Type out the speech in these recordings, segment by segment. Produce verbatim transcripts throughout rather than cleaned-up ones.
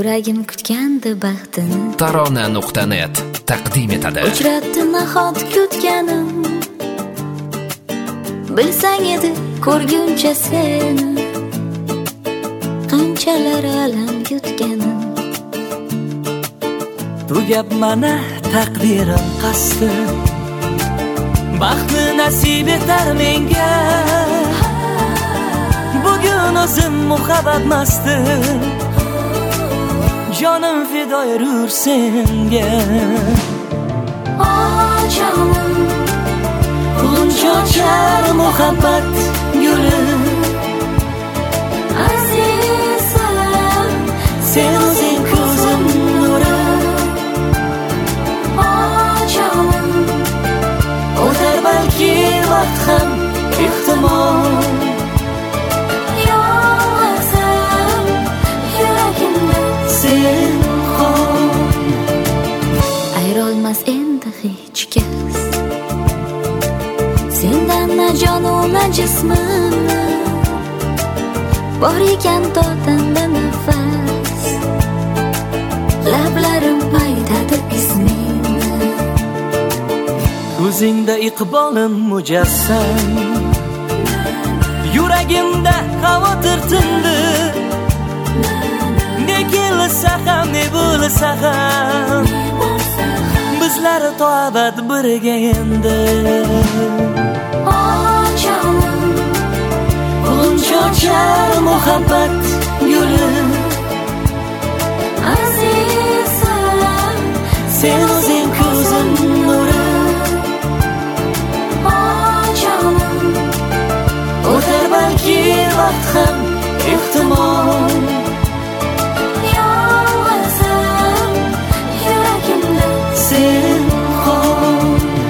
Yuragim kutgandi baxtini. Tarona nuqta net taqdim etadi. Uchratdi nahot kutganim. Bilsang edi ko'rguncha seni, qanchalar alam yutganim. Tugab mana taqdirim qasdi, baxtni nasib etar menga. Bugun o'zim muhabbat masti, jonim fido yurur senga. Oh jonim, G'unchochar muhabbat guli, azizim, sen o'zing ko'zim nuri. oh jonim, O'tar balki vaqt ham ehtimol, yolg'izim, yuragimda sen qol. ayrolmas endi hech kas sendan na jonu na jismimni. Bor ekan totanda nafas, lablarim aytadi ismingni. Ko'zingda iqbolim mujassam, yuragimda xavotir tindi. Ne kelsa ham ne bo'lsa ham, bizlar to'abat birga endi. Oh jonim, G'unchochar muhabbat guli, azizim, sen o'zing ko'zim nuri. oh jonim, O'tar balki vaqt ham ehtimol, yolg'izim, yuragimda sen qol.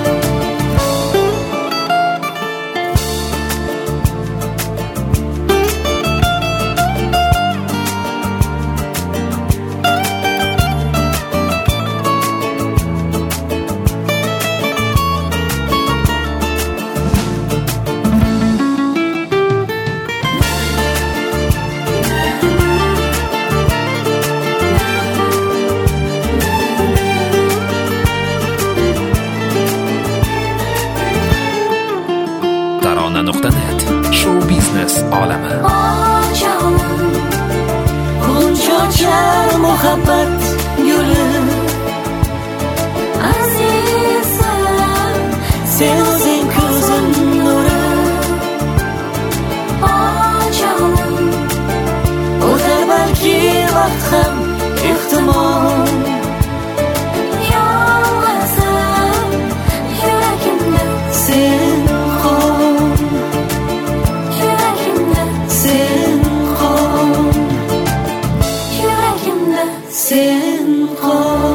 Tarona nuqta net show biznes olami. oh jonim, G'unchochar muhabbat guli, azizim, sen o'zing ko'zim nuri. oh jonim, O'tar balki vaqt ham ehtimol, yolg'izim, yuragimda sen qol. yuragimda Sen qol, yuragimda sen qol.